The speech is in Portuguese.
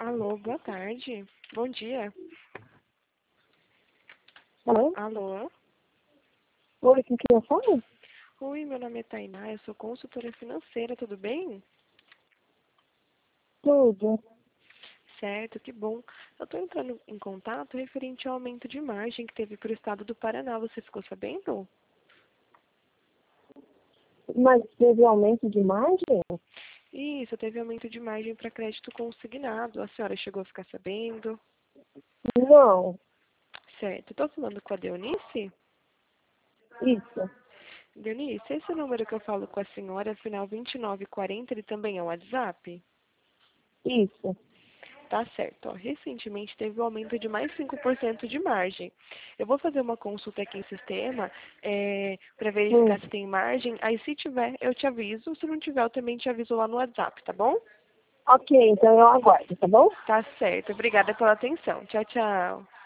Alô, boa tarde. Bom dia. Alô? Alô? Oi, com quem eu falo? Oi, meu nome é Tainá, eu sou consultora financeira, tudo bem? Tudo. Certo, que bom. Eu estou entrando em contato referente ao aumento de margem que teve para o estado do Paraná, você ficou sabendo? Mas teve aumento de margem? Isso, teve aumento de margem para crédito consignado. A senhora chegou a ficar sabendo? Não. Certo, estou falando com a Deonice? Isso. Deonice, esse número que eu falo com a senhora, final 2940, ele também é um WhatsApp? Isso. Tá certo. Ó. Recentemente teve um aumento de mais 5% de margem. Eu vou fazer uma consulta aqui em sistema para verificar Hum. se tem margem. Aí se tiver, eu te aviso. Se não tiver, eu também te aviso lá no WhatsApp, tá bom? Ok, então eu aguardo, tá bom? Tá certo. Obrigada pela atenção. Tchau, tchau.